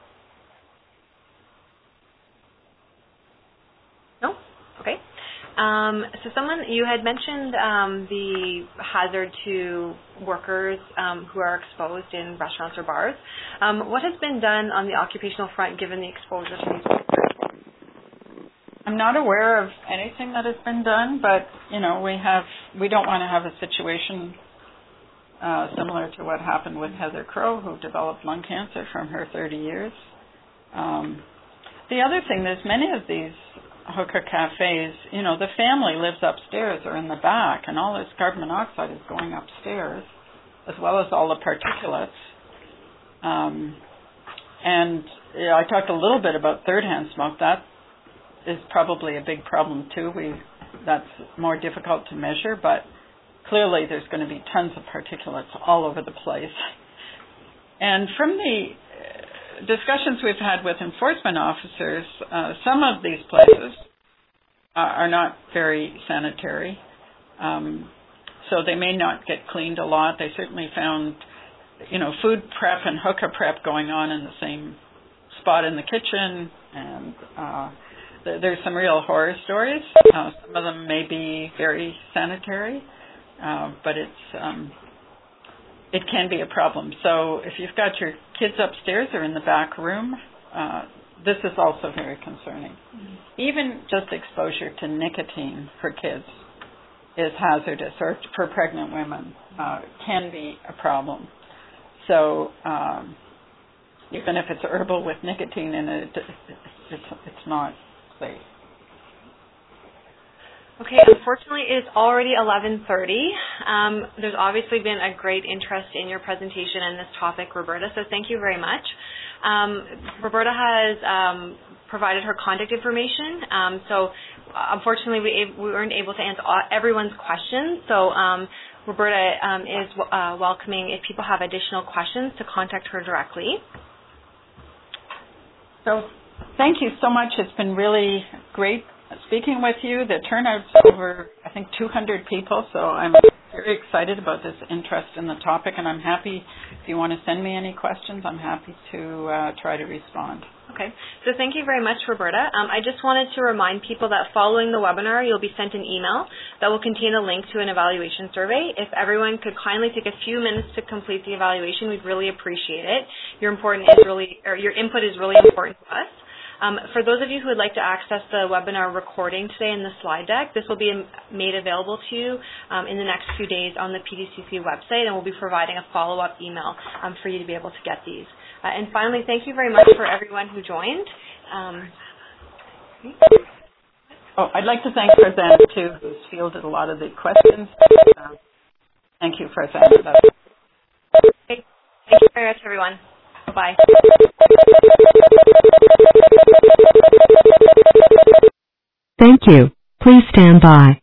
No? Okay. Um, so someone, you had mentioned um, the hazard to workers um, who are exposed in restaurants or bars. Um, what has been done on the occupational front given the exposure to these workers? I'm not aware of anything that has been done, but, you know, we have, we don't want to have a situation uh, similar to what happened with Heather Crow, who developed lung cancer from her thirty years. Um, the other thing, there's many of these hookah cafes, you know, the family lives upstairs or in the back, and all this carbon monoxide is going upstairs, as well as all the particulates. Um, and you know, I talked a little bit about third-hand smoke. That is probably a big problem too. We that's more difficult to measure, but clearly there's going to be tons of particulates all over the place. And from the discussions we've had with enforcement officers, uh, some of these places uh, are not very sanitary, um, so they may not get cleaned a lot. They certainly found, you know, food prep and hookah prep going on in the same spot in the kitchen, and uh, th- there's some real horror stories. Uh, some of them may be very sanitary, uh, but it's um, it can be a problem. So if you've got your kids upstairs or in the back room, uh, this is also very concerning. Mm-hmm. Even just exposure to nicotine for kids is hazardous, or for pregnant women uh, can be a problem. So um, even if it's herbal with nicotine in it, it's, it's not safe. Okay, unfortunately it is already eleven thirty. Um, there's obviously been a great interest in your presentation and this topic, Roberta, so thank you very much. Um, Roberta has um, provided her contact information, um, so unfortunately we, we weren't able to answer all, everyone's questions, so um, Roberta um, is uh, welcoming if people have additional questions to contact her directly. So thank you so much. It's been really great speaking with you. The turnout's over, I think, two hundred people, so I'm very excited about this interest in the topic, and I'm happy, if you want to send me any questions, I'm happy to uh, try to respond. Okay, so thank you very much, Roberta. Um, I just wanted to remind people that following the webinar, you'll be sent an email that will contain a link to an evaluation survey. If everyone could kindly take a few minutes to complete the evaluation, we'd really appreciate it. Your important is really, or your input is really important to us. Um, for those of you who would like to access the webinar recording today in the slide deck, this will be made available to you um, in the next few days on the P D C C website, and we'll be providing a follow-up email um, for you to be able to get these. Uh, and finally, thank you very much for everyone who joined. Um, oh, I'd like to thank Farzana, too, who's fielded a lot of the questions. Uh, thank you, Farzana. Okay. Thank you very much, everyone. Bye-bye. Thank you. Please stand by.